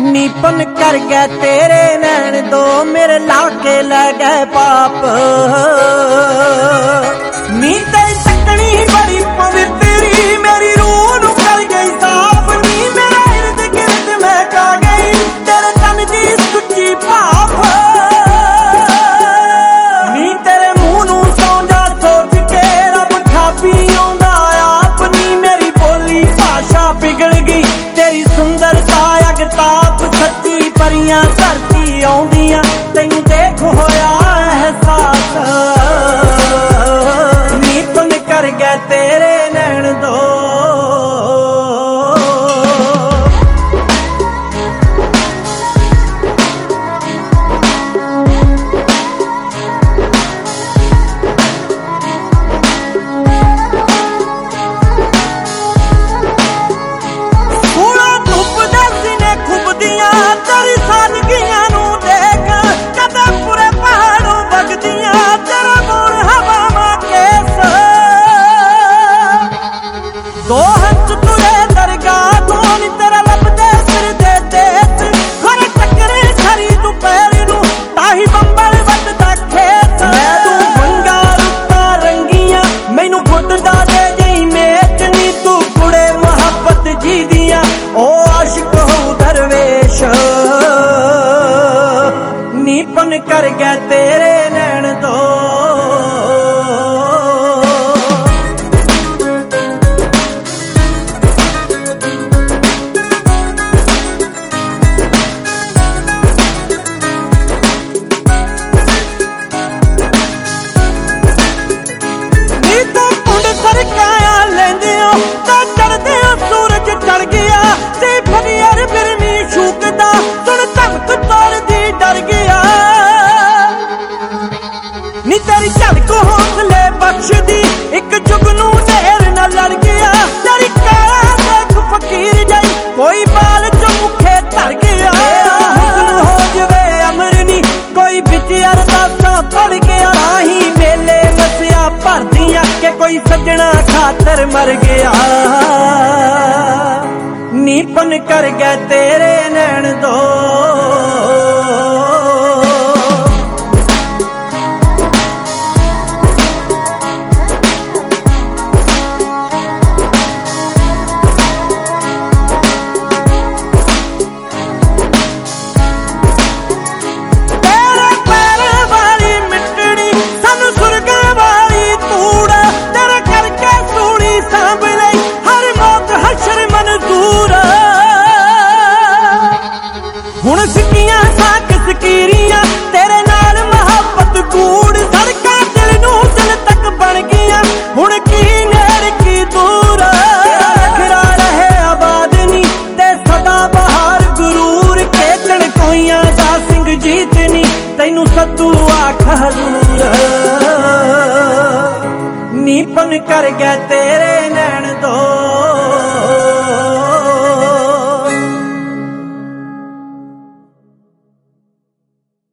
नीपन कर गए तेरे नैन दो मेरे लाके ले गए पाप। नी तेरी तकनी बड़ी पवित्री मेरी रूह नू कर गई साफ। नी मेरा इर्द गिर्द महका गई तेरे तन दी सुच्ची भाप। नी तेरे मुंह नू सौंदा सोच के रब खापी आउंदा आप। नी मेरी बोली भाषा पिघल गई तेरी सुंदरता अगताप। सच्ची परियां धरती आउंदियां तैनू देख होया एहसास। नीपन कर गए तेरे नैन दो। दो हंस तुरे दरगाह तो नी तेरा लभदे सिर दे देस। खरे टकरे खरी तू पैरी नू ताही बंबल वटदा खेत। मैं तू मंगा रुत्ता रंगियां मैनू घुटदा दे जई मेच। नी तू कुड़े मुहब्बत जी दियां ओ आशिक हो दरवेश। नीपन कर गए तेरे नैन दो। नी तेरी झलक हौसले बख्शदी एक जुगनू नेर न लड़ गया। तेरी काला देख फकीर जाई कोई बाल चमुखे धर गया। हुस्न हो जवे अमर नी कोई बिच अरदासां पढ़ गया। ही मेले मसिया भरदियां के कोई सजना खातर मर गया। नीपन कर गए तेरे नैन दो। हुण सिक्कियां साक सकीरियां तेरे नाल मुहब्बत कूड़। सड़कां दिल नू दिल तक बन गईयां हुण की नेड़ की दूर। तेरा नखरा रहे आबाद नी ते सदा बहार गुरूर। के चणकोइयां दा सिंह जीत नी तैनू सद्दू आख हजूर। नीपन कर गए तेरे नैन दो।